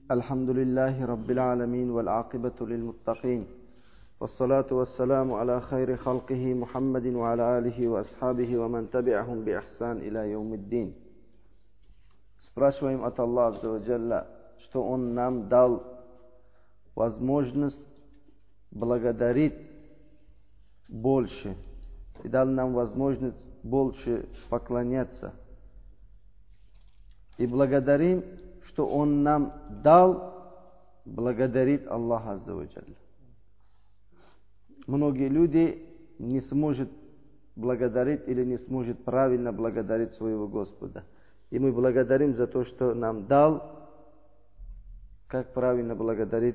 الحمد لله رب العالمين والعاقبة للمتقين والصلاة والسلام على خير خلقه محمد وعلى آله وأصحابه ومن تبعهم بإحسان إلى يوم الدين. Спрашиваем от Аллаха Азза ва Джалля, что Он нам дал возможность благодарить больше и дал нам возможность больше поклоняться. И благодарим, что Он нам дал благодарить Аллаха Азза ва Джалля. Многие люди не смогут благодарить или не смогут правильно благодарить своего Господа. И мы благодарим за то, что нам дал, как правильно благодарить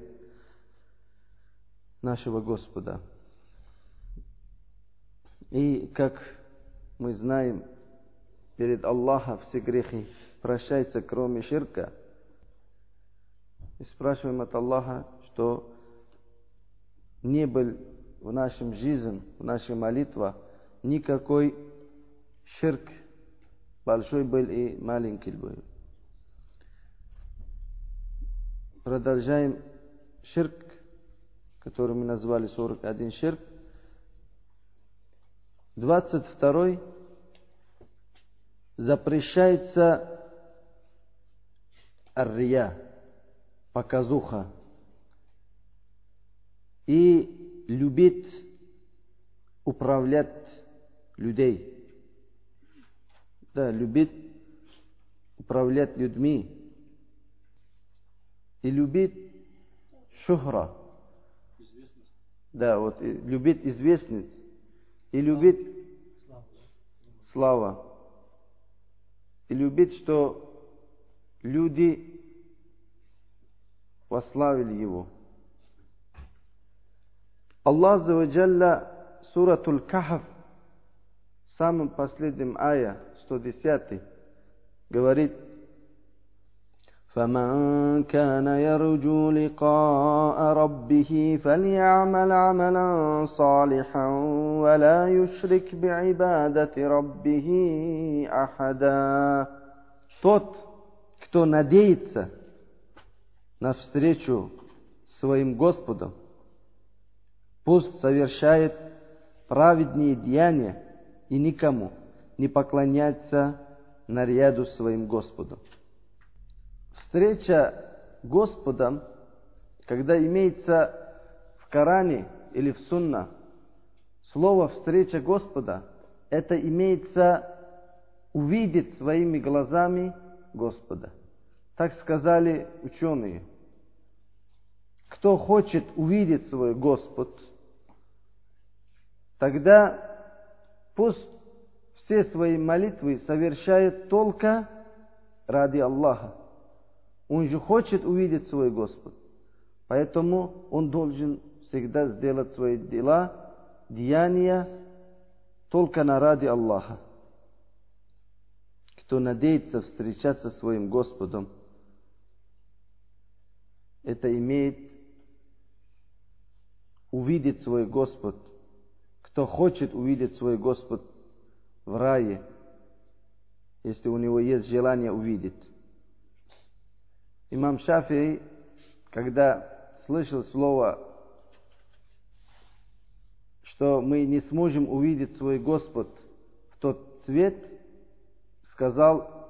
нашего Господа. И как мы знаем, перед Аллахом все грехи прощаются, кроме ширка. И спрашиваем от Аллаха, что не был в нашем жизни, в нашей молитве никакой ширк, большой был и маленький был. Продолжаем ширк, который мы назвали 41 ширк. 22 запрещается ар-рия, показуха, и любить управлять людей. Да, любить управлять людьми. И любить шухра. Да, вот, и любить известность. И любить слава. И любить, что люди прославили его. Аллах Азза ва Джалля, суратул Кахф, самым последним ая, 110, говорит: فَمَنْ كَانَ يَرْجُو لِقَاءَ رَبِّهِ فَلْيَعْمَلْ عَمَلًا صَالِحًا وَلَا يُشْرِكْ بِعِبَادَةِ رَبِّهِ أَحَدًا. Тот, кто надеется на встречу с своим Господом, пусть совершает праведные деяния и никому не поклоняется наряду своим Господом. Встреча Господом, когда имеется в Коране или в Сунна слово «встреча Господа», это имеется увидеть своими глазами Господа. Так сказали ученые. Кто хочет увидеть свой Господь, тогда пусть все свои молитвы совершает только ради Аллаха. Он же хочет увидеть свой Господь. Поэтому он должен всегда сделать свои дела, деяния только ради Аллаха. Кто надеется встречаться со своим Господом, это имеет увидеть свой Господь. Кто хочет увидеть свой Господь в рае, если у него есть желание увидеть. Имам Шафии, когда слышал слово, что мы не сможем увидеть свой Господь в тот цвет, сказал: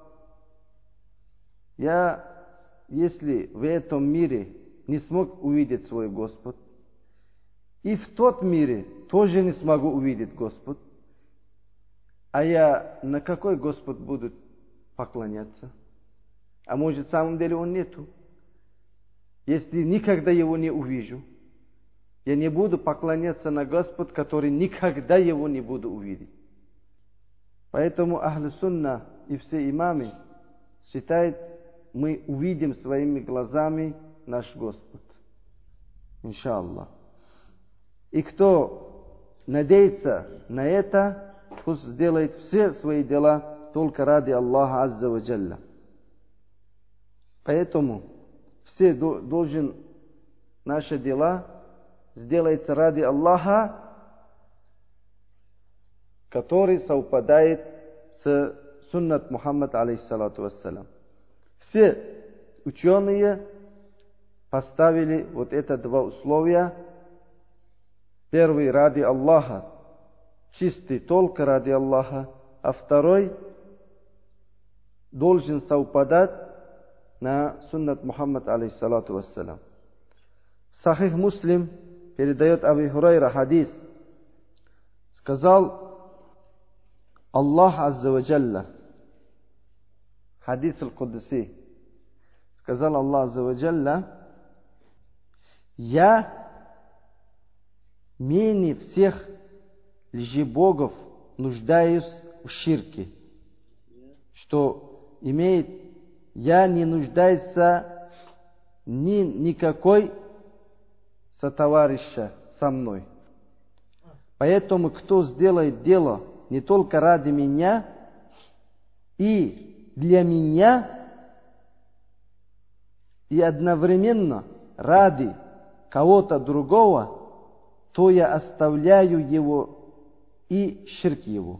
если в этом мире не смог увидеть свой Господь, и в тот мире тоже не смогу увидеть Господь, а я на какой Господь буду поклоняться? А может, в самом деле Он нету? Если никогда Его не увижу, я не буду поклоняться на Господь, который никогда Его не буду увидеть. Поэтому Ахлю Сунна и все имамы считают, мы увидим своими глазами наш Господь. Иншаллах. И кто надеется на это, пусть сделает все свои дела только ради Аллаха Азза ва Джалля. Поэтому все должен наши дела сделать ради Аллаха, который совпадает с суннат Мухаммад алейхиссалату вассалям. Все ученые поставили вот это два условия. Первый ради Аллаха, чистый только ради Аллаха, а второй должен совпадать на суннат Мухаммад алейхиссалату вассалям. Сахих Муслим передает Абу Хурайра хадис. Сказал Аллах Азза ва Джалла, хадис аль-Кудси, сказал Аллах Азза ва Джалла: я менее всех лжебогов нуждаюсь в ширке, что имеет, я не нуждаюсь никакой сотоварища со мной. Поэтому, кто сделает дело не только ради меня и для меня, и одновременно ради кого-то другого, то я оставляю его и ширк его.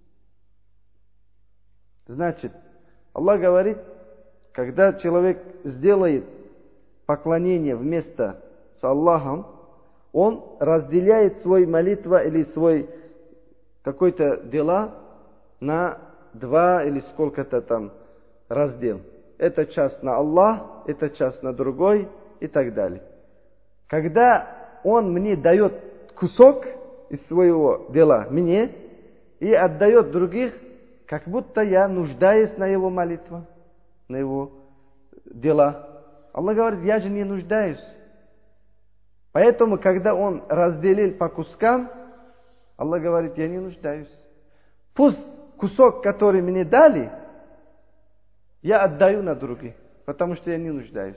Значит, Аллах говорит, когда человек сделает поклонение вместо с Аллахом, он разделяет свой молитва или свой какой-то дела на два или сколько-то там раздел. Это часть на Аллах, это часть на другой и так далее. Когда он мне дает кусок из своего дела мне и отдает других, как будто я нуждаюсь на его молитву, на его дела. Аллах говорит, я же не нуждаюсь. Поэтому, когда он разделил по кускам, Аллах говорит, я не нуждаюсь. Пусть кусок, который мне дали, я отдаю на других, потому что я не нуждаюсь.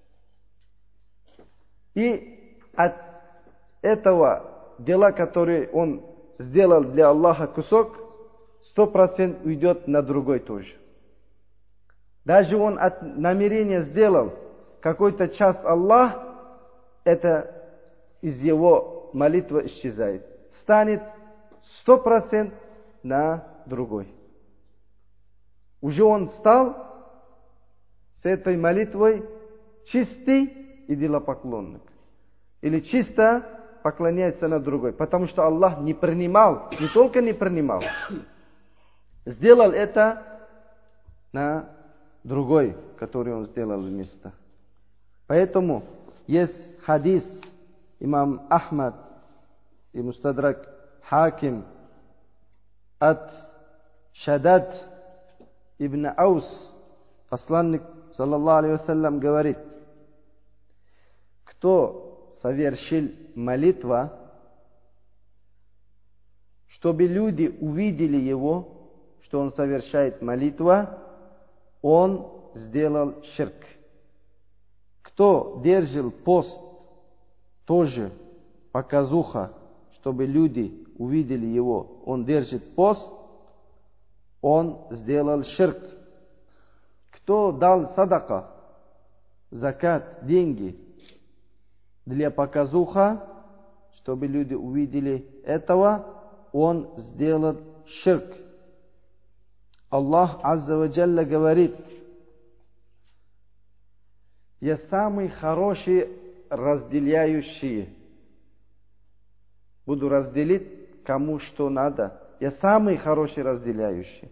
И от этого дела, которые он сделал для Аллаха кусок, 100% уйдет на другой тоже. Даже он от намерения сделал какой-то часть Аллах, это из его молитвы исчезает. Станет 100% на другой. Уже он стал с этой молитвой чистый идолопоклонник. Или чисто поклоняется на другой. Потому что Аллах не принимал, не только не принимал, сделал это на другой, который он сделал вместо. Поэтому есть хадис имам Ахмад и Мустадрак Хаким от Шадад ибн Аус, посланник саллаллаху алейхи вассалям говорит, кто совершил молитву, чтобы люди увидели его, что он совершает молитву, он сделал ширк. Кто держал пост, тоже показуха, чтобы люди увидели его, он держит пост, он сделал ширк. Кто дал садака, закат, деньги для показуха, чтобы люди увидели этого, он сделал ширк. Аллах Азза ва Джалла говорит, я самый хороший разделяющий. Буду разделить кому что надо. Я самый хороший разделяющий.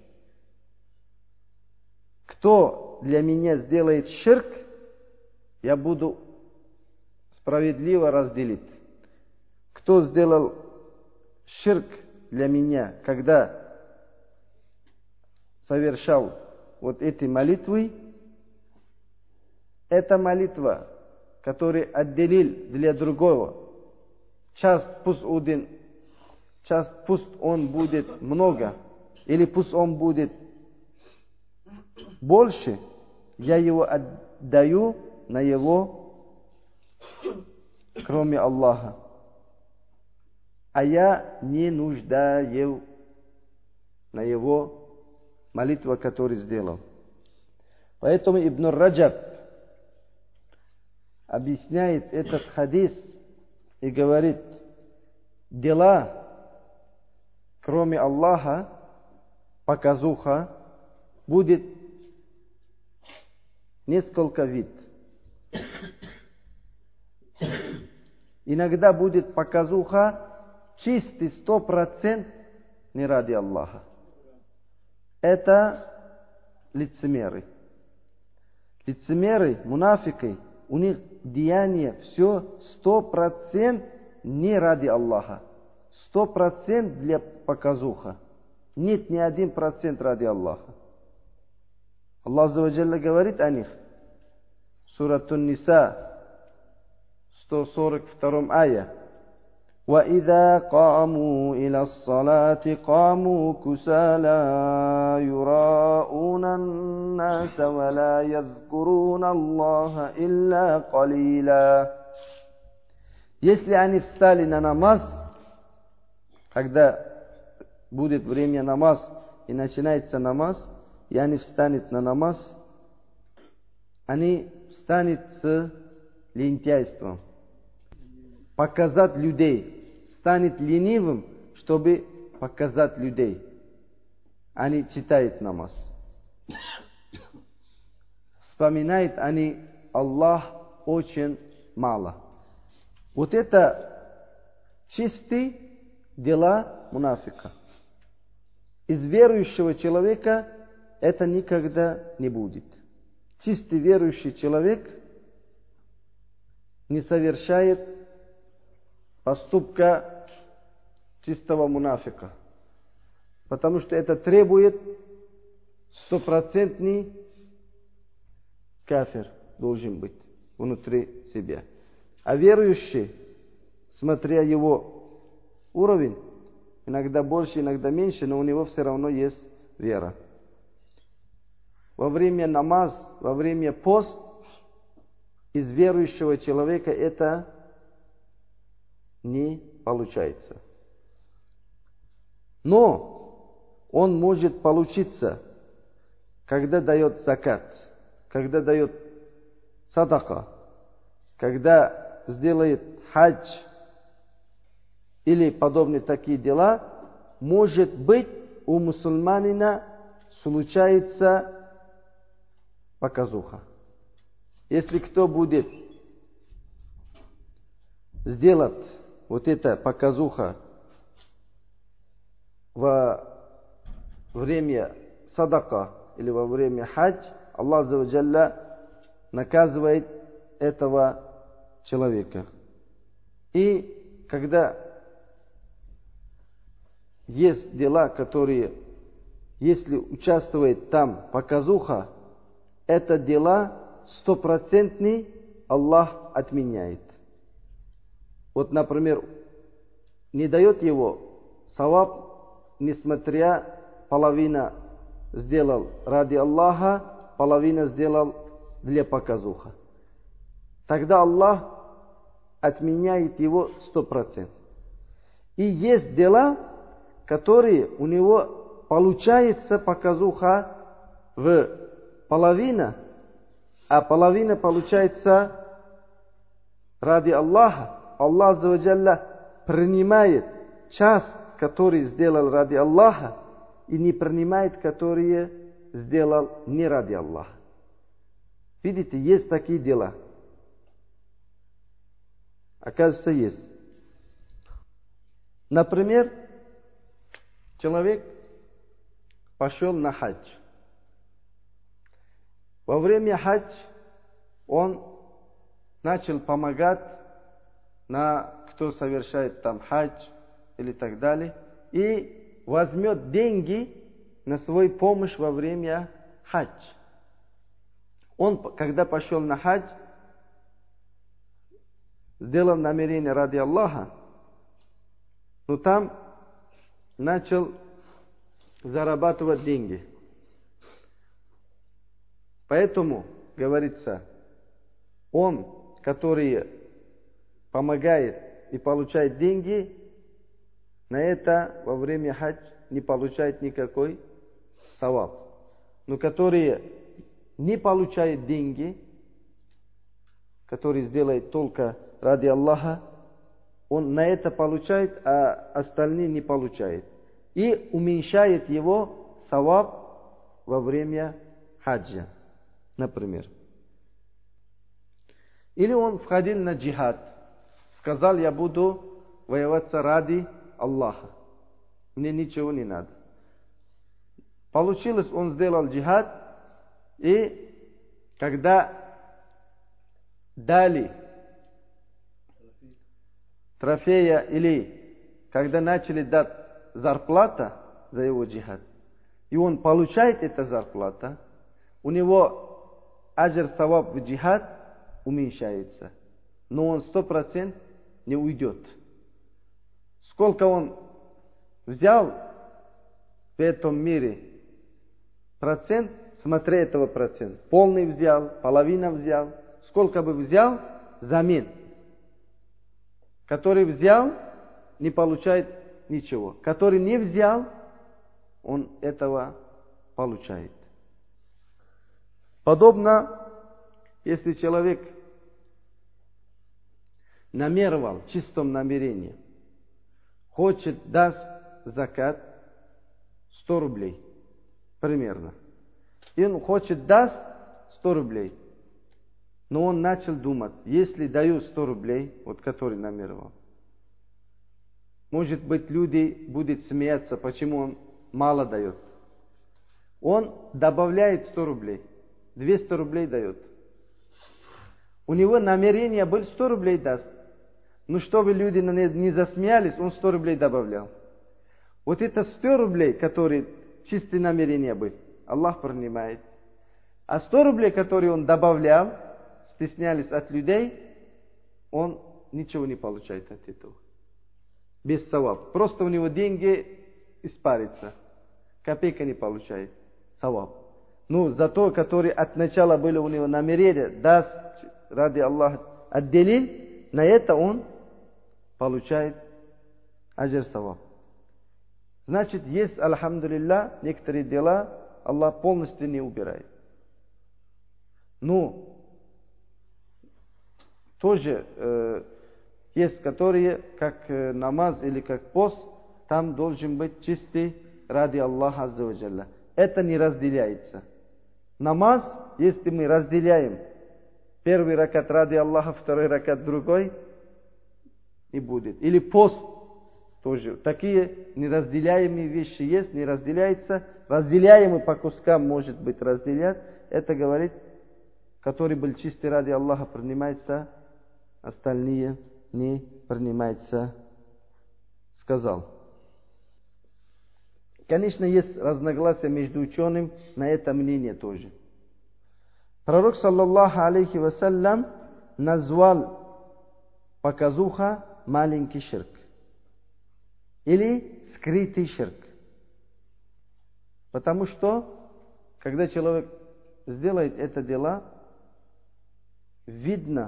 Кто для меня сделает ширк, я буду справедливо разделить. Кто сделал ширк для меня, когда совершал вот эти молитвы, эта молитва, которую отделил для другого, часть пусть он будет много, или пусть он будет больше, я его отдаю на его, кроме Аллаха. А я не нуждаюсь на его молитву, которую сделал. Поэтому Ибн Раджаб объясняет этот хадис и говорит, дела, кроме Аллаха, показуха, будет несколько вид. Иногда будет показуха чистый 100% не ради Аллаха. Это лицемеры. Лицемеры, мунафики, у них деяние все 100% не ради Аллаха. 100% для показуха. Нет ни 1% ради Аллаха. Аллах Азза ва Джалля говорит о них. Сурат Ан-Ниса, 142 ая. وَإِذَا قَامُوا إِلَى الصَّلَاةِ قَامُوا كُسَالَى يُرَاءُونَ النَّاسَ وَلَا يَذْكُرُونَ اللَّهَ إِلَّا قَلِيلًا. Если они встали на намаз, когда будет время намаз и начинается намаз, и они встанут на намаз, они встанут с лентяйством. Показать людей. Станет ленивым, чтобы показать людей. Они читают намаз. Вспоминают они Аллах очень мало. Вот это чистые дела мунафика. Из верующего человека это никогда не будет. Чистый верующий человек не совершает поступка чистого мунафика. Потому что это требует 100% кафир должен быть внутри себя. А верующий, смотря его уровень, иногда больше, иногда меньше, но у него все равно есть вера. Во время намаз, во время пост, из верующего человека это не получается. Но он может получиться, когда дает закат, когда дает садака, когда сделает хадж или подобные такие дела. Может быть, у мусульманина случается показуха. Если кто будет сделать вот это показуха во время садака или во время хадж, Аллах Азза ва Джалля наказывает этого человека. И когда есть дела, которые, если участвует там показуха, это дела 100% Аллах отменяет. Вот, например, не дает его саваб, несмотря половина сделал ради Аллаха, половина сделал для показуха. Тогда Аллах отменяет его 100%. И есть дела, которые у него получается показуха в половина, а половина получается ради Аллаха. Аллах Азза ва Джалля принимает часть, который сделал ради Аллаха, и не принимает, который сделал не ради Аллаха. Видите, есть такие дела. Оказывается, есть. Например, человек пошел на хадж. Во время хадж он начал помогать кто совершает там хадж или так далее, и возьмет деньги на свою помощь во время хадж. Он, когда пошел на хадж, сделал намерение ради Аллаха, но там начал зарабатывать деньги. Поэтому, говорится, он, который помогает и получает деньги, на это во время хадж не получает никакой саваб. Но которые не получают деньги, который сделает только ради Аллаха, он на это получает, а остальные не получают. И уменьшает его саваб во время хаджа, например. Или он входил на джихад, сказал, я буду воеваться ради Аллаха. Мне ничего не надо. Получилось, он сделал джихад, и когда дали трофея или когда начали дать зарплата за его джихад, и он получает эту зарплату, у него аджр саваб в джихад уменьшается. Но он 100% не уйдет. Сколько он взял в этом мире процент, смотри этого процента. Полный взял, половина взял. Сколько бы взял, замен. Который взял, не получает ничего. Который не взял, он этого получает. Подобно, если человек намеревал в чистом намерении, хочет дать закат 100 рублей, примерно. И он хочет дать 100 рублей. Но он начал думать, если даю 100 рублей, вот который намеревал, может быть, люди будут смеяться, почему он мало дает. Он добавляет 100 рублей, 200 рублей дает. У него намерение было 100 рублей даст. Но чтобы люди не засмеялись, он 100 рублей добавлял. Вот это 100 рублей, которые чистые намерения были, Аллах принимает. А 100 рублей, которые он добавлял, стеснялись от людей, он ничего не получает от этого. Без саваб. Просто у него деньги испарятся. Копейка не получает. Саваб. Но за то, который от начала было у него намерение, даст ради Аллаха отделил, на это он получает аджр саваб. Значит, есть, альхамдулилля, некоторые дела Аллах полностью не убирает. Но тоже есть, которые, как намаз или как пост, там должен быть чистый ради Аллаха азза ва джалля. Это не разделяется. Намаз, если мы разделяем первый ракат ради Аллаха, второй ракат другой, не будет. Или пост тоже. Такие неразделяемые вещи есть, не разделяются. Разделяемые по кускам, может быть, разделять. Это говорит, который был чистый ради Аллаха, принимается, остальные не принимается, сказал. Конечно, есть разногласия между учеными на это мнение тоже. Пророк, саллаллаху алейхи вассалям, назвал показуха маленький ширк. Или скрытый ширк. Потому что, когда человек сделает это дело, видно,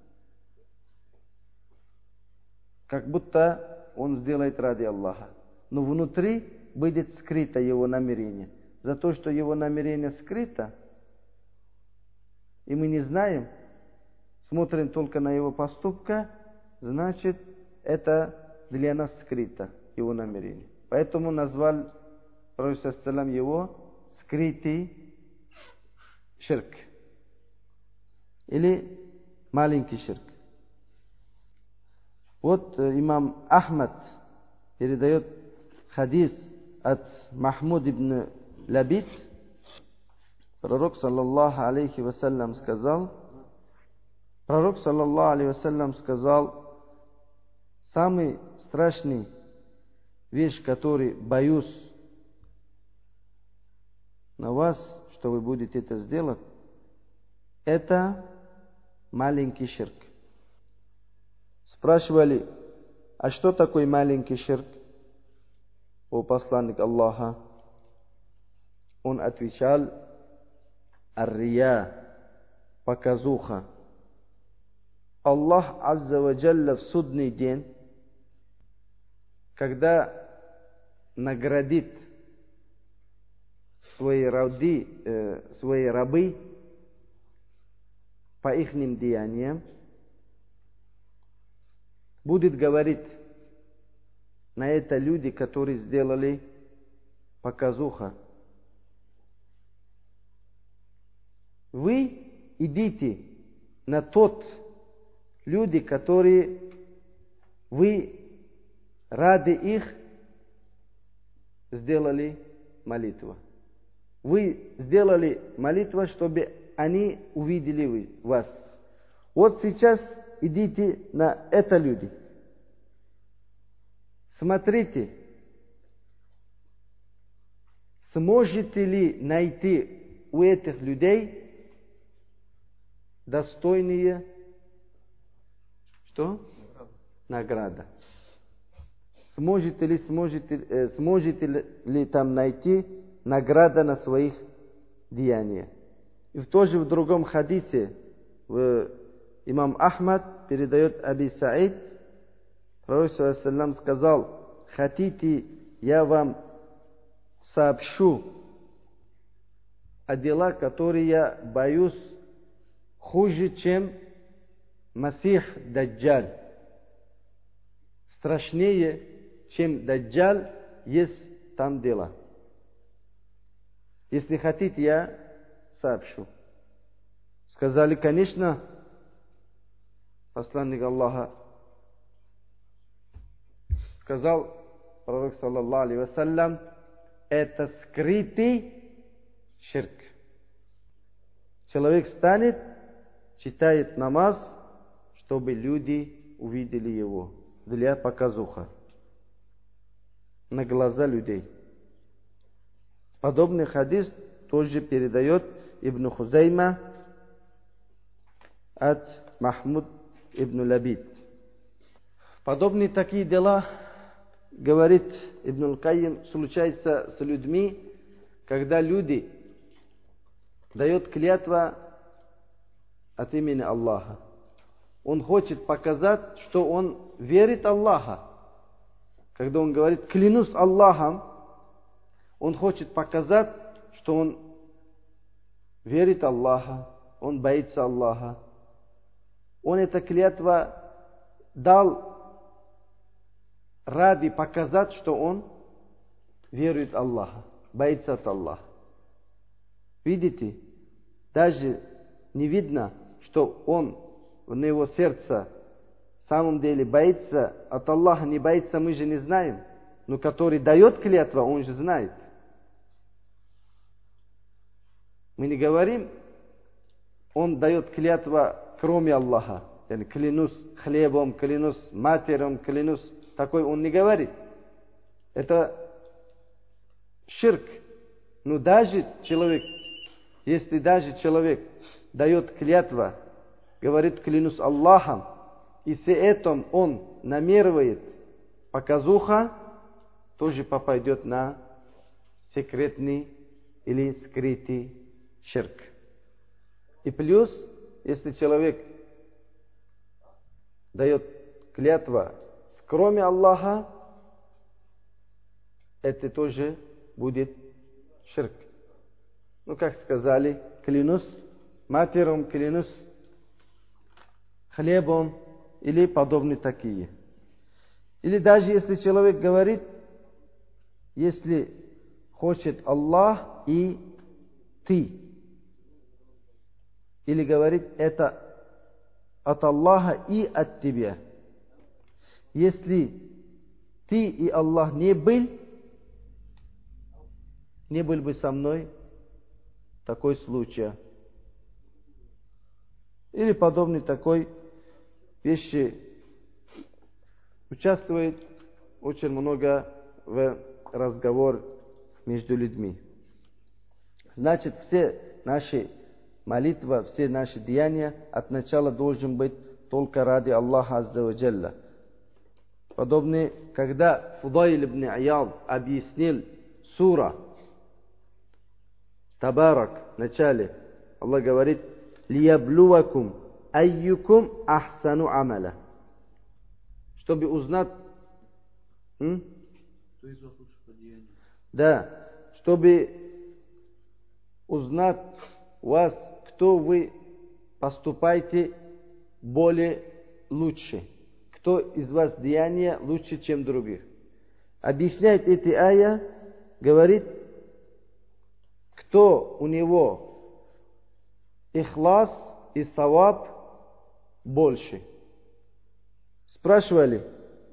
как будто он сделает ради Аллаха. Но внутри будет скрыто его намерение. За то, что его намерение скрыто, и мы не знаем, смотрим только на его поступка, значит, это для нас скрыто, его намерение. Поэтому назвал Пророк ﷺ его скрытый ширк. Или маленький ширк. Вот имам Ахмад передает хадис от Махмуд ибн Лабид. Пророк, саллаллаху алейхи вассалям, сказал, самый страшный вещь, который боюсь на вас, что вы будете это сделать, это маленький ширк. Спрашивали, а что такое маленький ширк, о посланник Аллаха? Он отвечал, ар-рия, показуха. Аллах азза ва джалля в судный день, когда наградит свои рабы по ихним деяниям, будет говорить на это люди, которые сделали показуха. Вы идите на тот люди, которые вы ради их сделали молитву. Вы сделали молитву, чтобы они увидели вас. Вот сейчас идите на это люди. Смотрите, сможете ли найти у этих людей достойные что? Награда. Сможете ли там найти награда на своих деяниях? И в другом хадисе имам Ахмад передает Аби Саид, Пророк ﷺ сказал: хотите, я вам сообщу о делах, которые я боюсь хуже, чем Масих Даджаль. Страшнее, чем Даджаль, есть там дела. Если хотите, я сообщу. Сказали, конечно, посланник Аллаха. Сказал пророк, саллаллаху алейхи вассалям, это скрытый ширк. Человек станет, читает намаз, чтобы люди увидели его, для показуха, на глаза людей. Подобный хадис тоже передает Ибн Хузайма от Махмуд ибн Лабид. Подобные такие дела, говорит Ибн Аль-Кайим, случаются с людьми, когда люди дают клятву от имени Аллаха. Он хочет показать, что он верит Аллаха. Когда он говорит «клянусь Аллахом», он хочет показать, что он верит Аллаха, он боится Аллаха. Он это клятва дал ради показать, что он верует Аллаха, боится от Аллаха. Видите, даже не видно, что он в его сердце в самом деле боится от Аллаха, не боится, мы же не знаем. Но который дает клятву, он же знает. Мы не говорим, он дает клятву, кроме Аллаха. Я клянусь хлебом, клянусь матерью, клянусь. Такой он не говорит. Это ширк. Но даже человек, если даже человек дает клятву, говорит клянусь Аллахом, и с этим он намеревает показуха, тоже попадет на секретный или скрытый ширк. И плюс, если человек дает клятву, кроме Аллаха, это тоже будет ширк. Ну, как сказали, клянусь матерью, клянусь хлебом, или подобные такие. Или даже если человек говорит, если хочет Аллах и ты, или говорит, это от Аллаха и от тебя. Если ты и Аллах не был бы со мной, такой случай. Или подобный такой вещи участвует очень много в разговор между людьми. Значит, все наши молитвы, все наши деяния от начала должен быть только ради Аллаха Азза ва Джалла. Подобные, когда Фудайл ибн Ияд объяснил сура Табарак в начале, Аллах говорит: «Лияблувакум айюкум ахсану амаля». Чтобы узнать, Кто из вас лучше по деянию? Да, чтобы узнать вас, кто вы поступаете более лучше. Кто из вас деяния лучше, чем других. Объясняет эти ая, говорит, кто у него ихлас и саваб больше. Спрашивали,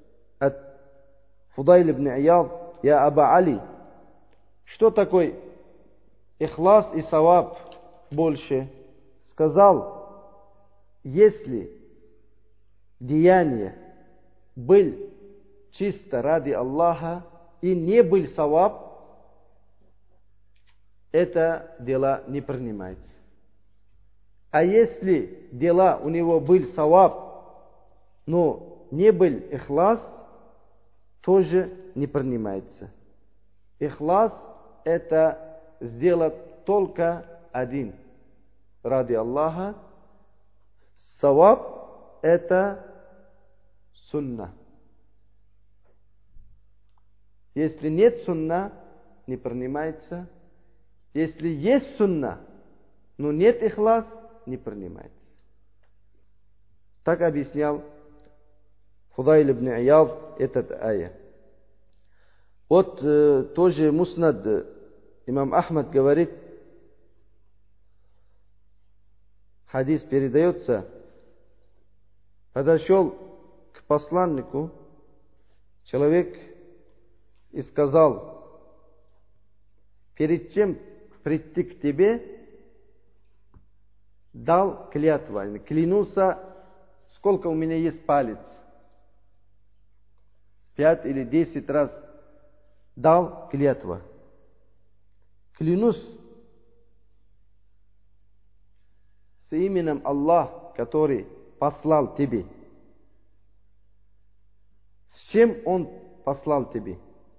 от Фудайл ибн Ияд: «Я Аба Али, что такое ихлас и саваб больше?» Сказал: если деяние был чисто ради Аллаха и не был саваб, это дело не принимается. А если дела у него был саваб, но не был ихлас, тоже не принимается. Ихлас — это сделать только один ради Аллаха. Саваб — это сунна. Если нет сунна, не принимается. Если есть сунна, но нет ихлас, не принимается. Так объяснял Фудайл ибн Ияд этот ая. Вот тоже Муснад имам Ахмад говорит, хадис передается: подошел к посланнику человек и сказал: перед чем прийти к тебе, дал клятву, клянуся, сколько у меня есть палец. 5 или 10 раз дал клятву. Клянусь с именем Аллах, который послал тебе. С чем Он послал тебе?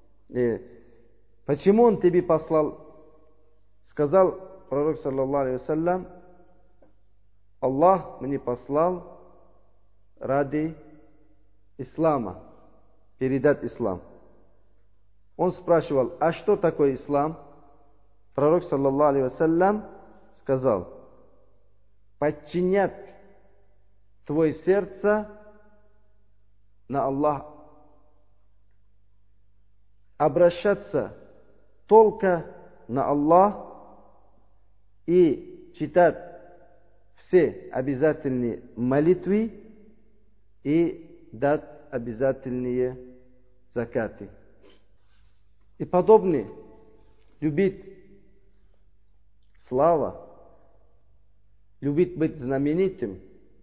Почему Он тебе послал? Сказал пророк, саллаллаху алейхи вассалям: Аллах мне послал ради ислама, передать ислам. Он спрашивал: а что такое ислам? Пророк, саллаллаху алейхи вассалям, сказал: подчинять твое сердце на Аллах, обращаться только на Аллах и читать все обязательные молитвы и дать обязательные закаты. И подобное. Любить слава, любить быть знаменитым,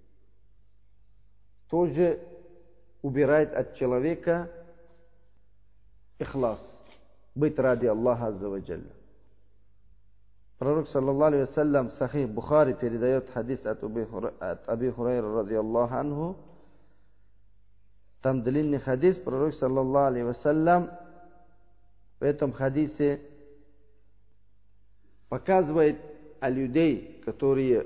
тоже убирает от человека ихлас, быть ради Аллаха азза ва джалля. Пророк, саллаллаху алейхи вассалям, в Сахих Бухари передает хадис от Аби Хурайра радийаллаху анху. Там длинный хадис. Пророк, саллаллаху алейхи вассалям, в этом хадисе показывает о людей, которые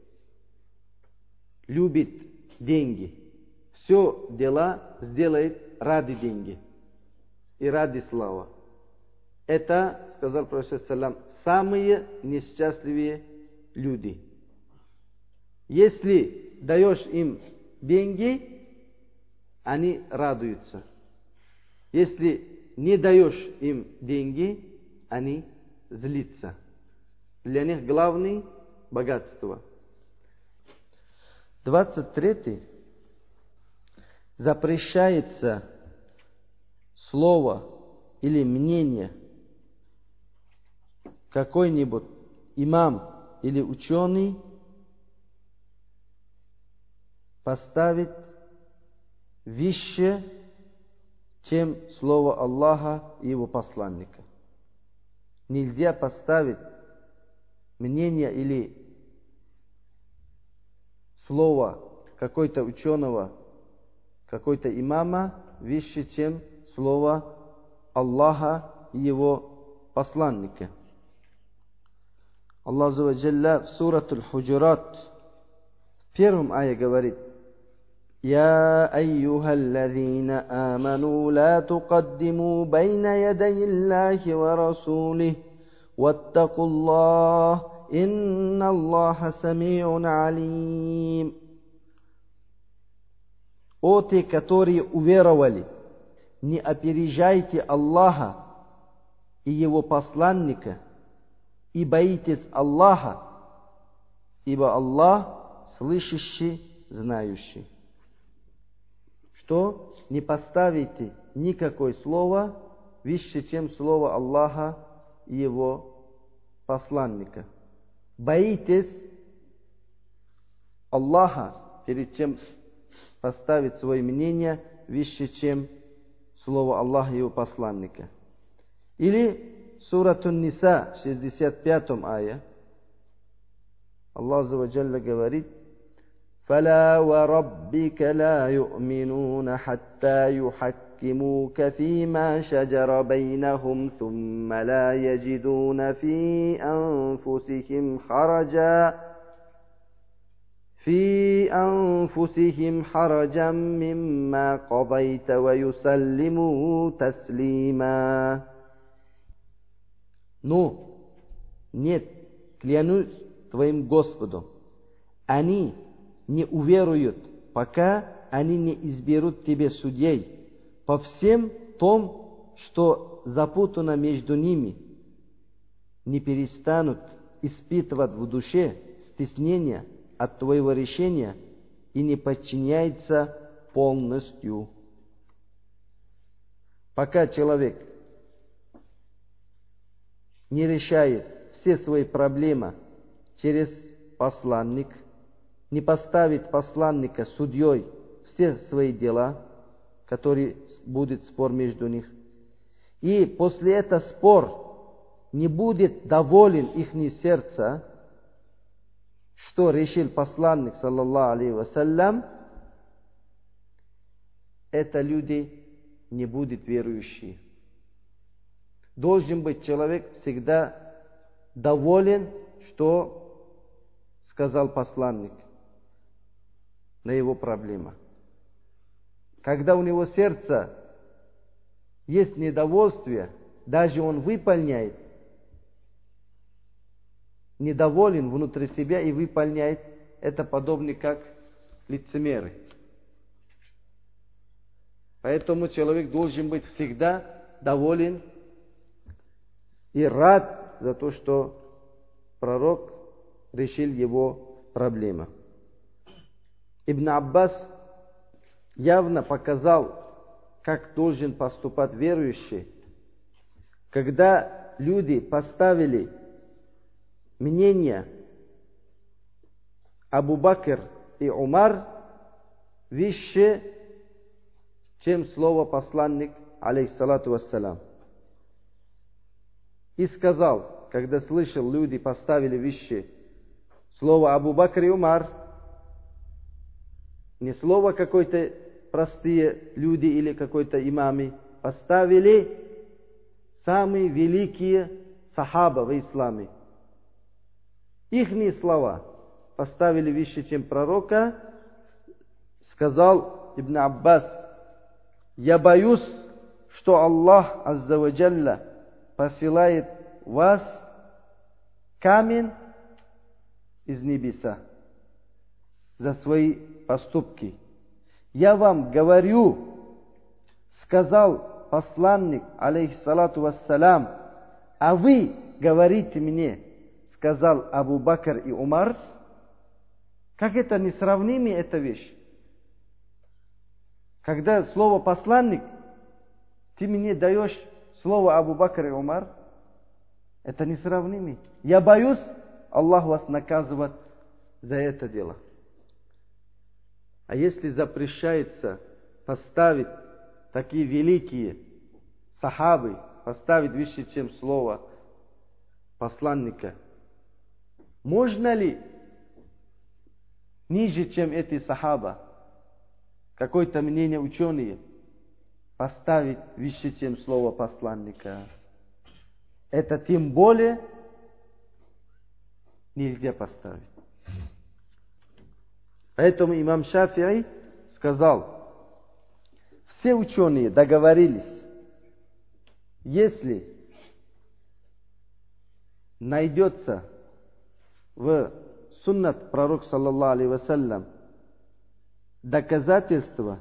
любят деньги. Все дела сделает ради деньги и ради славы. Это, сказал Пророк, самые несчастливые люди. Если даешь им деньги, они радуются. Если не даешь им деньги, они злятся. Для них главное богатство. 23. Запрещается слово или мнение какой-нибудь имам или ученый поставить выше, чем слово Аллаха и его посланника. Нельзя поставить мнение или слово какой-то ученого, какой-то имама выше, чем слово Аллаха и его посланника. Аллах азза ва джалля в сурату Аль-Худжурат в первом ае говорит: «Я айюхаллазина аману ла туқаддиму байна ядай Аллахи ва расулихи ваттакуллах, инна Аллаха самиун алим». О те, которые уверовали, не опережайте Аллаха и его посланника, и боитесь Аллаха, ибо Аллах слышащий, знающий. что не поставите никакое слово выше, чем слово Аллаха и Его посланника. Боитесь Аллаха перед чем поставить свое мнение выше, чем слово Аллаха и Его посланника. Или Сурат Ан-Ниса, 65 ая. Аллах Азза ва Джалля говорит: فَلَا وَرَبِّكَ لَا يُؤْمِنُونَ حَتَّى يُحَكِّمُوكَ فِي مَا شَجَرَ بَيْنَهُمْ ثُمَّ لَا يَجِدُونَ فِي أَنفُسِهِمْ حَرَجًا مِّمَّا قَضَيْتَ وَيُسَلِّمُوا تَسْلِيمًا. Но нет, клянусь твоим Господом, они не уверуют, пока они не изберут тебе судей по всем том, что запутано между ними, не перестанут испытывать в душе стеснение от твоего решения и не подчиняются полностью. Пока человек не решает все свои проблемы через посланник, не поставит посланника судьей все свои дела, которые будет спор между них, и после этого спор не будет доволен их сердце, что решил посланник, саллаллаху алейхи вассалям, это люди не будут верующие. Должен быть человек всегда доволен, что сказал посланник на его проблема. Когда у него сердце есть недовольствие, даже он выполняет, недоволен внутри себя и выполняет, это подобно как лицемеры. Поэтому человек должен быть всегда доволен и рад за то, что пророк решил его проблему. Ибн Аббас явно показал, как должен поступать верующий, когда люди поставили мнение Абу Бакр и Умар выше, чем слово посланник, алейхиссалату вассалям. И сказал, когда слышал, люди поставили выше слово Абу Бакр и Умар, не слово какой-то простые люди или какой-то имамы, поставили самые великие сахаба в исламе. Ихние слова поставили выше, чем пророка. Сказал Ибн Аббас: я боюсь, что Аллах Азза ва Джалля посылает вас камень из небеса за свои поступки. Я вам говорю, сказал посланник, алейхиссалату вассалям, а вы говорите мне, сказал Абу Бакр и Умар. Как это несравнимо, эта вещь? Когда слово посланник, ты мне даешь слово Абу Бакр и Умар, это несравнимо. Я боюсь, Аллах вас наказывает за это дело. А если запрещается поставить такие великие сахабы, поставить выше, чем слово посланника, можно ли ниже, чем эти сахаба, какое-то мнение ученые, поставить выше, чем слово посланника? Это тем более нельзя поставить. Поэтому имам Шафи'и сказал, все ученые договорились, если найдется в суннат пророк, саллаллаху алейхи вассалям, доказательства,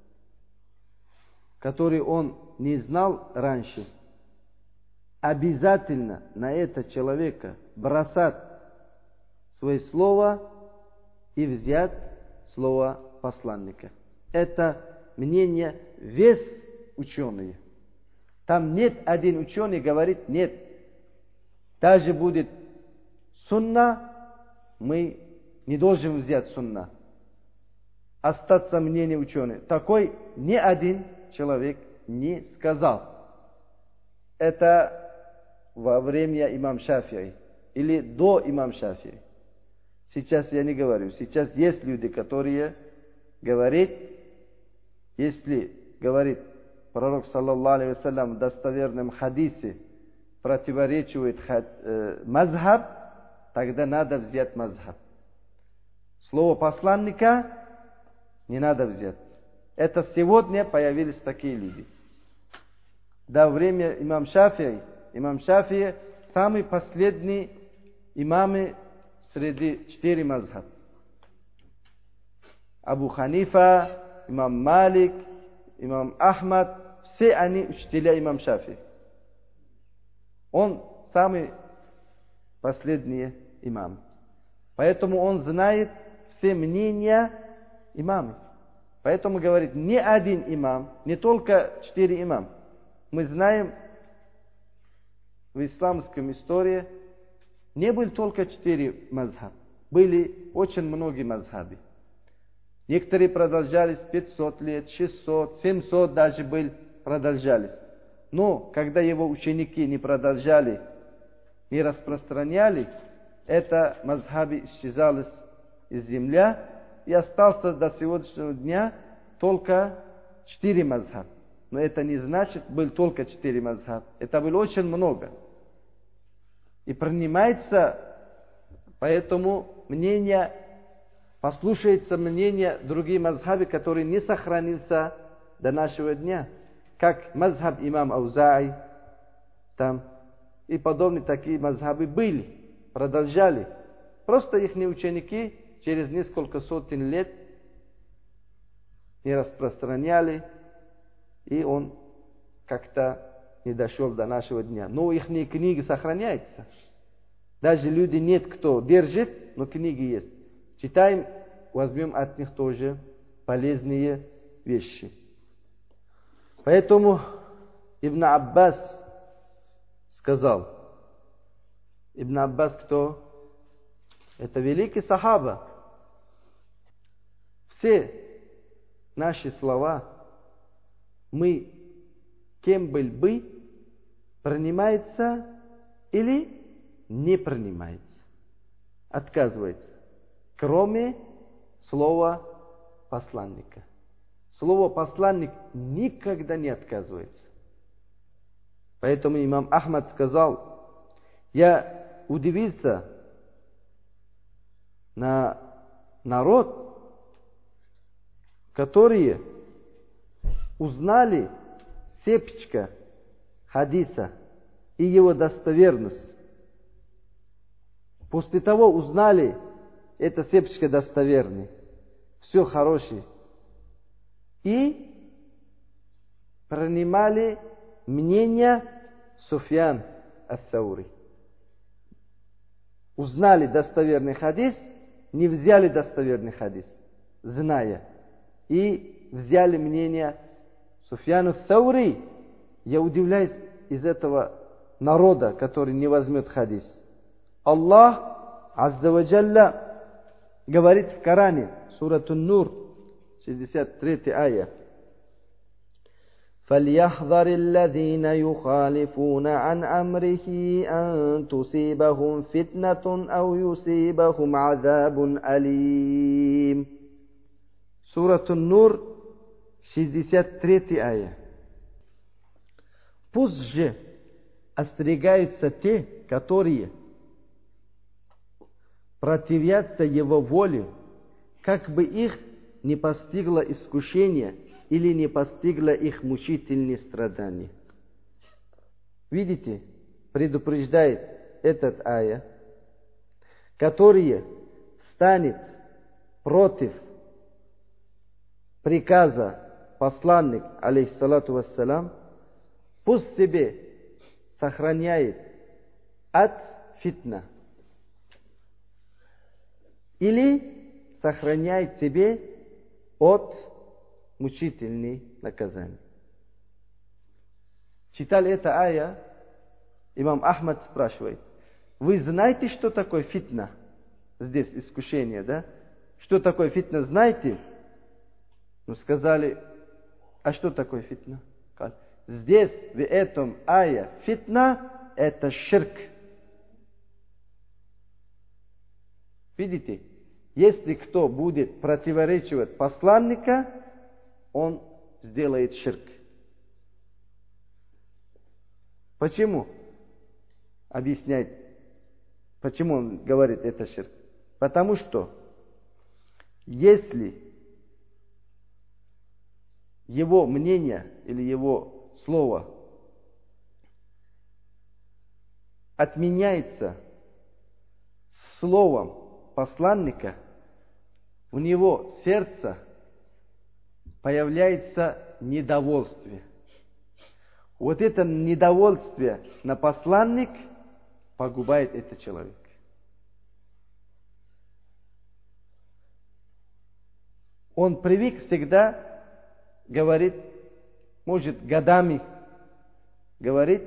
которые он не знал раньше, обязательно на это человека бросать свое слово и взять слово посланника. Это мнение весь ученые. Там нет один ученый говорит, нет. Даже будет сунна, мы не должны взять сунна. Остаться мнение ученых. Такой ни один человек не сказал. Это во время имам Шафии или до имам Шафии. Сейчас я не говорю. Сейчас есть люди, которые говорят, если говорит пророк, саллаллаху алейхи вассалям, в достоверном хадисе противоречивает мазхаб, тогда надо взять мазхаб. Слово посланника не надо взять. Это сегодня появились такие люди. До времени имам Шафии самый последний имамы среди 4 мазхаб. Абу Ханифа, имам Малик, имам Ахмад, все они учителя имам Шафии. Он самый последний имам. Поэтому он знает все мнения имамов. Поэтому говорит, не один имам, не только 4 имама. Мы знаем, в исламской истории не было только 4 мазхаба. Были очень многие мазхабы. Некоторые продолжались 500 лет, 600, 700 даже продолжались. Но когда его ученики не продолжали, не распространяли, это мазхаби исчезало из земли, и остался до сегодняшнего дня только 4 мазхаба. Но это не значит, был только 4 мазхаба. Это было очень много. И принимается, поэтому мнение, послушается мнение других мазхабов, которые не сохранился до нашего дня. Как мазхаб имам Аузаи, там, и подобные такие мазхабы были, продолжали. Просто их ученики через несколько сотен лет не распространяли, и он как-то не дошел до нашего дня. Но их книги сохраняются. Даже люди нет, кто держит, но книги есть. Читаем, возьмем от них тоже полезные вещи. Поэтому Ибн Аббас сказал. Ибн Аббас кто? Это великий сахаба. Все наши слова, мы кем были бы, принимается или не принимается, отказывается, кроме слова посланника. Слово посланник никогда не отказывается. Поэтому имам Ахмад сказал, я удивился на народ, которые узнали цепочка хадиса и его достоверность. После того узнали, эта цепочка достоверная, все хорошее. И принимали мнение Суфьян ас-Саури. Узнали достоверный хадис, не взяли достоверный хадис, зная. И взяли мнение Суфьяна ас-Саури. Я удивляюсь из этого народа, который не возьмет хадис. Аллах Азза ва Джалля говорит в Коране, Сурат Ан-Нур, 63 آية فليحذر الذين يخالفون عن أمره أن تصيبهم فتنة أو يصيبهم عذاب أليم. Сурат Ан-Нур, 63 آية. Пусть же остерегаются те, которые противятся его воле, как бы их не постигло искушение или не постигло их мучительные страдания. Видите, предупреждает этот ая, который станет против приказа посланник, алейхиссалату вассалам, пусть себе сохраняет от фитна или сохраняет себе от мучительные наказания. Читали это ая, имам Ахмад спрашивает: вы знаете, что такое фитна? Здесь искушение, да? Что такое фитна, знаете? Ну, сказали: а что такое фитна? Здесь, в этом ая, фитна – это ширк. Видите? Если кто будет противоречивать посланника, он сделает ширк. Почему? Объясняет, почему он говорит это ширк. Потому что, если его мнение или его слово отменяется словом посланника, у него в сердце появляется недовольствие. Вот это недовольствие на посланник погубает этот человек. Он привык всегда говорить, может годами говорить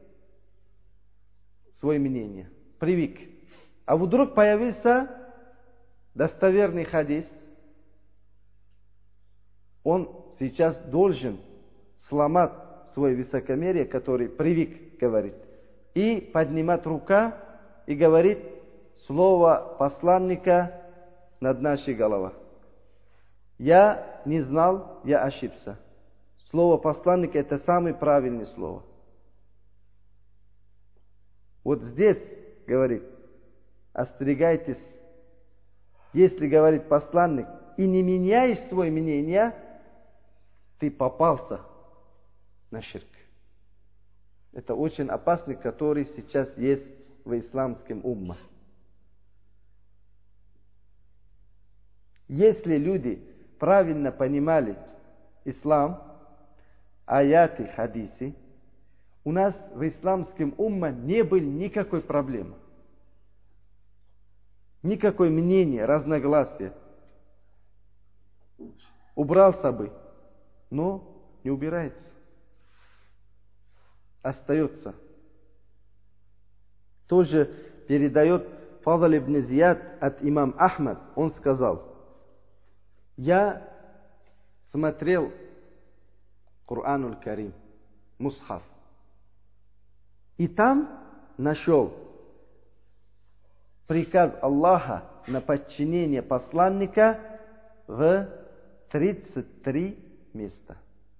свое мнение. Привык. А вдруг появился достоверный хадис. Он сейчас должен сломать свое высокомерие, который привык говорить, и поднимать рука и говорить слово посланника над нашей головой. Я не знал, я ошибся. Слово посланника – это самое правильное слово. Вот здесь говорит: остерегайтесь, если говорит посланник, и не меняешь свое мнение, ты попался на ширк. Это очень опасный, который сейчас есть в исламском умме. Если люди правильно понимали ислам, аяты, хадисы, у нас в исламском умме не было никакой проблемы. Никакое мнение, разногласия. Убрался бы, но не убирается. Остается. Тоже передает Фадл ибн Зияд от имам Ахмад. Он сказал: я смотрел Куранул Карим, мусхаф, и там нашел приказ Аллаха на подчинение посланника в 33 места.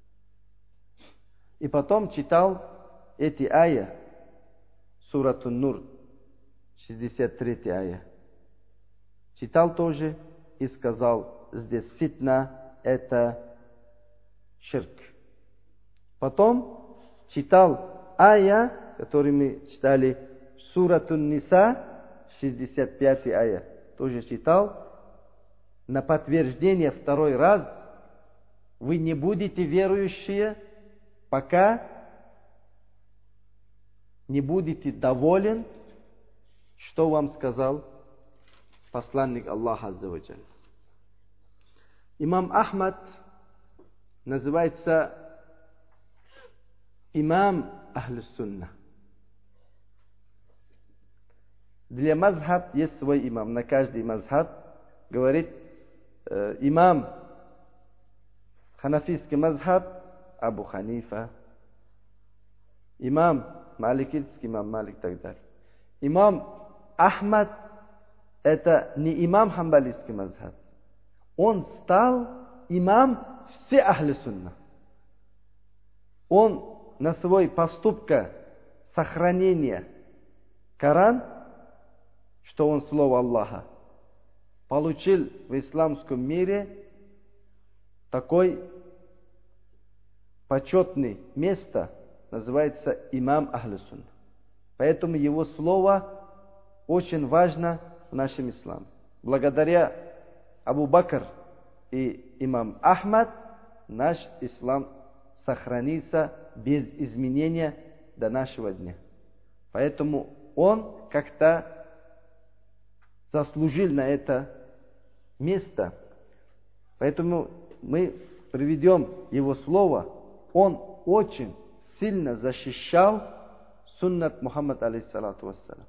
И потом читал эти ая, Сурат Ан-Нур, 63 ая. Читал тоже и сказал: здесь фитна – это ширк. Потом читал ая, который мы читали, Сурат Ан-Ниса, 65 ая. Тоже читал. На подтверждение второй раз: вы не будете верующие, пока не будете доволен, что вам сказал посланник Аллаха Азза ва Джалля. Имам Ахмад называется имам Ахлю-Сунна. Для мазхаб есть свой имам. На каждый мазхаб говорит имам. Ханафийский мазхаб Абу Ханифа. Имам Маликийский, имам Малик и так далее. Имам Ахмад – это не имам хамбалийский мазхаб. Он стал имам все Ахли-Сунна. Он на свой поступка сохранение Коран, что он слово Аллаха, получил в исламском мире такой почетное место, называется имам Ахли-Сунна. Поэтому его слово очень важно в нашем исламе. Благодаря Абу Бакр и имам Ахмад наш ислам сохранится без изменения до нашего дня. Поэтому он как-то заслужил на это место. Поэтому мы приведем его слово, он очень сильно защищал суннат Мухаммада, алейхиссалату вассалям.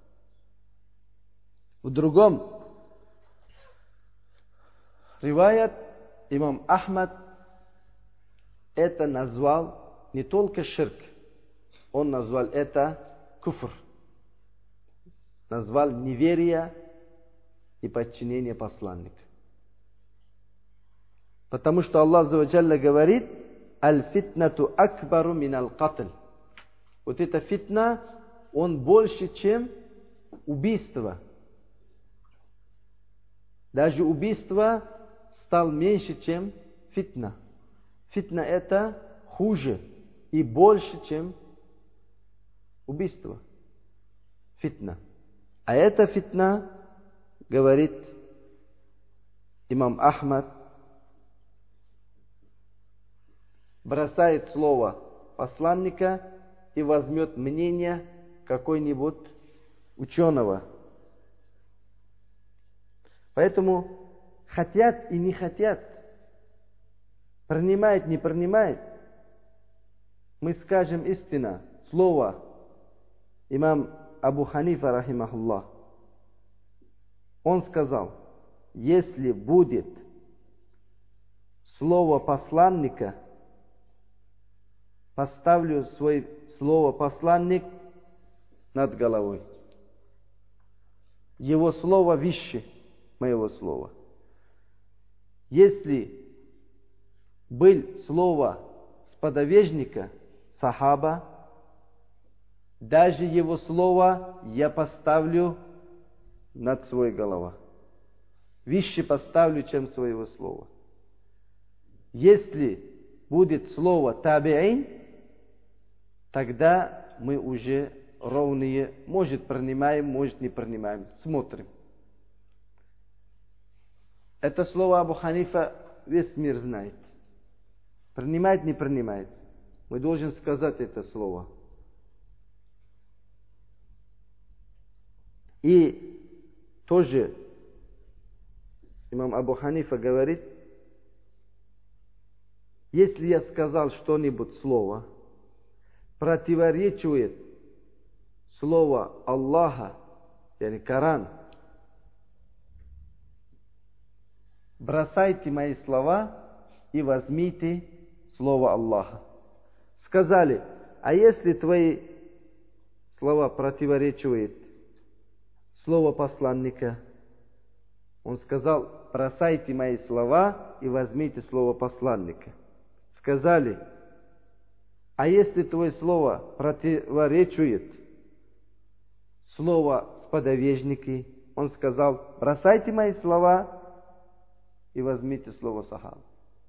В другом риваят имам Ахмад это назвал не только ширк, он назвал это куфр, назвал неверие и подчинение посланника. Потому что Аллах Азза ва Джалля говорит: «Аль-фитнату акбару минал катль». Вот эта фитна, он больше, чем убийство. Даже убийство стал меньше, чем фитна. Фитна это хуже и больше, чем убийство. Фитна. А эта фитна, говорит имам Ахмад, бросает слово посланника и возьмет мнение какой-нибудь ученого. Поэтому хотят и не хотят, принимает, не принимает, мы скажем истина, слово имам Абу Ханифа, рахимахуллах. Он сказал: если будет слово посланника, поставлю свое слово посланник над головой. Его слово выше моего слова. Если был слово сподвижника, сахаба, даже его слово я поставлю над своей головой. Выше поставлю, чем своего слова. Если будет слово табиин, тогда мы уже ровные, может принимаем, может не принимаем, смотрим. Это слово Абу Ханифа весь мир знает. Принимает, не принимает. Мы должны сказать это слово. И тоже имам Абу Ханифа говорит: если я сказал что-нибудь слово, противоречит слово Аллаха, yani Коран, бросайте мои слова и возьмите слово Аллаха. Сказали: а если твои слова противоречат слову посланника? Он сказал: бросайте мои слова и возьмите слово посланника. Сказали: а если твое слово противоречит слово сподвижники? Он сказал: бросайте мои слова и возьмите слово сахаба.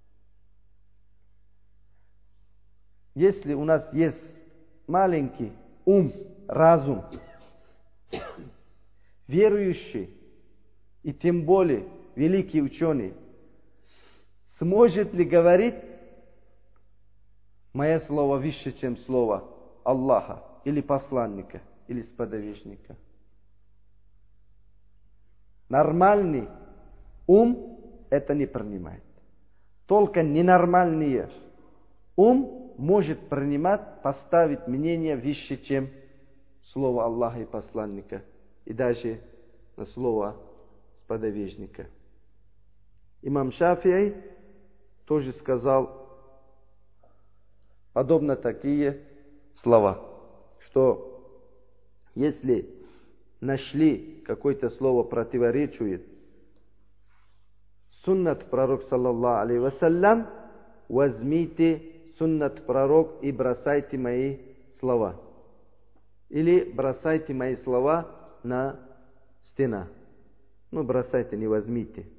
Если у нас есть маленький ум, разум, верующий и тем более великий ученый, сможет ли говорить: мое слово выше, чем слово Аллаха, или посланника, или сподвижника? Нормальный ум это не принимает. Только ненормальный ум может принимать, поставить мнение выше, чем слово Аллаха и посланника, и даже на слово сподвижника. Имам Шафии тоже сказал подобно такие слова, что если нашли какое-то слово противоречит суннат пророк саллаллаху алейхи вассалям, возьмите суннат пророк и бросайте мои слова. Или бросайте мои слова на стену. Бросайте, не возьмите.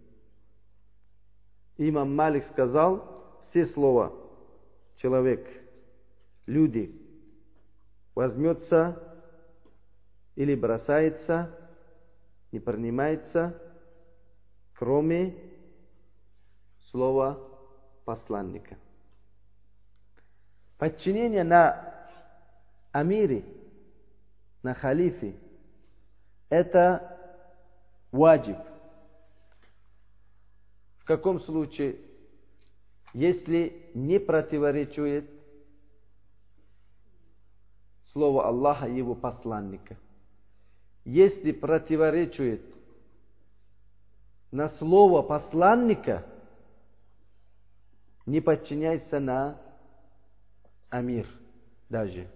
Имам Малик сказал: все слова человек, люди возьмется или бросается, не принимается, кроме слова посланника. Подчинение на амире, на халифе, это ваджиб. В каком случае? если не противоречит слову Аллаха и его посланника. Если противоречит на слово посланника, не подчиняйся на амир даже.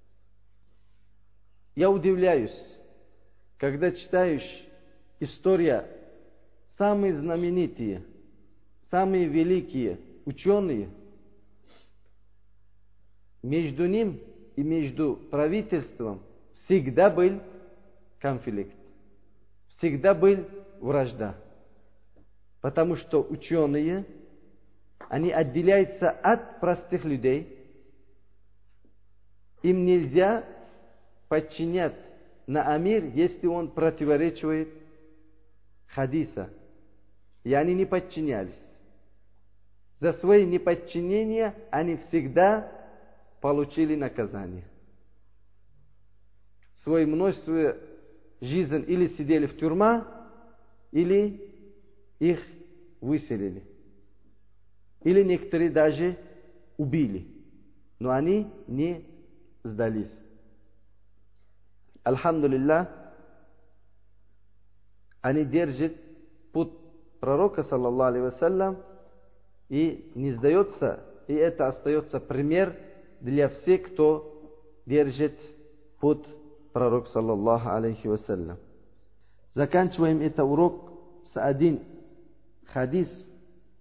Я удивляюсь, когда читаешь история, самые знаменитые, самые великие ученые, между ним и между правительством всегда был конфликт, всегда был вражда. Потому что ученые, они отделяются от простых людей, им нельзя подчинять на амир, если он противоречит хадиса. И они не подчинялись. За свои неподчинения они всегда получили наказание. Свое множество жизнь или сидели в тюрьме, или их выселили. Или некоторые даже убили. Но они не сдались. Алхамдулиллах, они держат путь пророка, саллаллаху алейхи вассалям, и не сдается, и это остается пример для всех, кто держит путь пророка, саллаллаху алейхи вассалям. Заканчиваем этот урок с один хадис,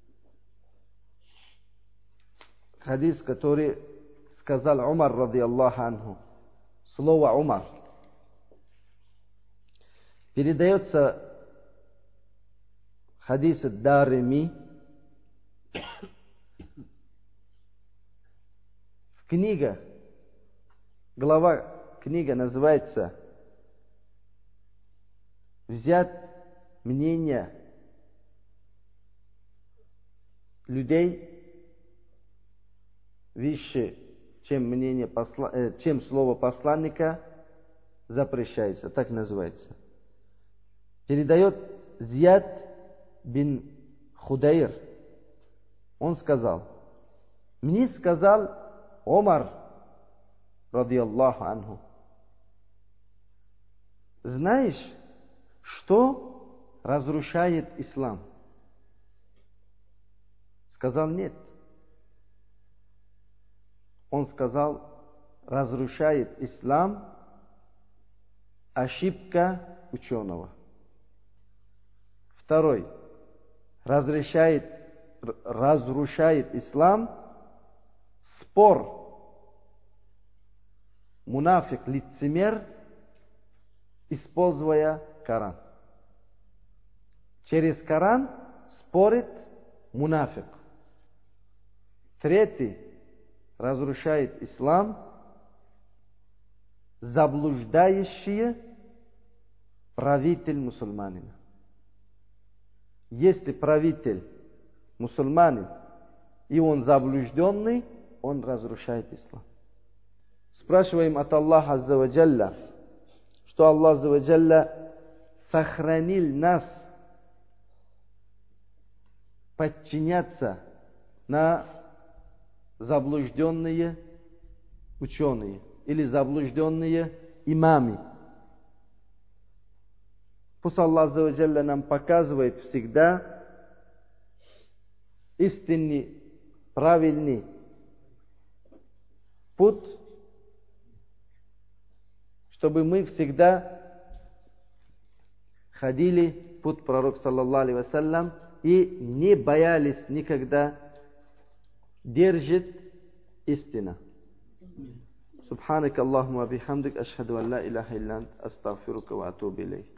который сказал Умар, радиаллаху анху. Слово Умар. Передается хадис Дарими. Глава книга называется «Взять мнение людей выше, чем слово посланника запрещается». Так называется. Передает Зияд бин Худайр. Он сказал: мне сказал Умар, радиаллаху анху, знаешь, что разрушает ислам? Сказал: нет. Он сказал: разрушает ислам ошибка ученого. Второй. Разрушает ислам спор. Мунафик, лицемер, используя Коран. Через Коран спорит мунафик. Третий. Разрушает ислам заблуждающий правитель мусульманина. Если правитель мусульманин и он заблужденный, он разрушает ислам. Спрашиваем от Аллаха азза ва джалля, что Аллах азза ва джалля сохранил нас подчиняться на заблужденные ученые или заблужденные имамы. Пусть Аллах азза ва джалля нам показывает всегда истинный, правильный путь, чтобы мы всегда ходили путь пророка, саллаллаху алейхи вассалям, и не боялись никогда держать истину. Субханак Аллахумма бихамдик, ашхаду ан ла илаха илля ант, астагфирука ва атубу илейк.